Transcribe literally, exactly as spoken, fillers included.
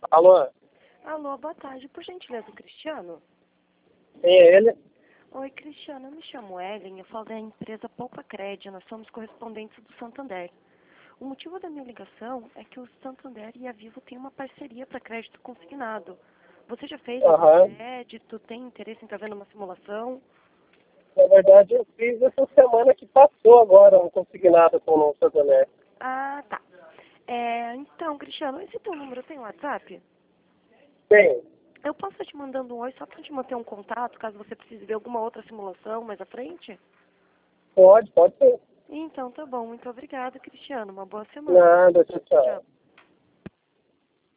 Alô? Alô, boa tarde. Por gentileza, Cristiano? Sim, é ele? Oi, Cristiano. Eu me chamo Ellen. Eu falo da empresa Poupa Cred. Nós somos correspondentes do Santander. O motivo da minha ligação é que o Santander e a Vivo têm uma parceria para crédito consignado. Você já fez algum Aham. crédito? Tem interesse em estar vendo uma simulação? Na verdade, eu fiz essa semana que passou agora, um consignado com o Santander. Ah, tá. É, então, Cristiano, esse teu número tem WhatsApp? Tem. Eu posso estar te mandando um oi só para te manter um contato, caso você precise ver alguma outra simulação mais à frente? Pode, pode ser. Então, tá bom. Muito obrigada, Cristiano. Uma boa semana. Nada, tchau, tchau. Tchau.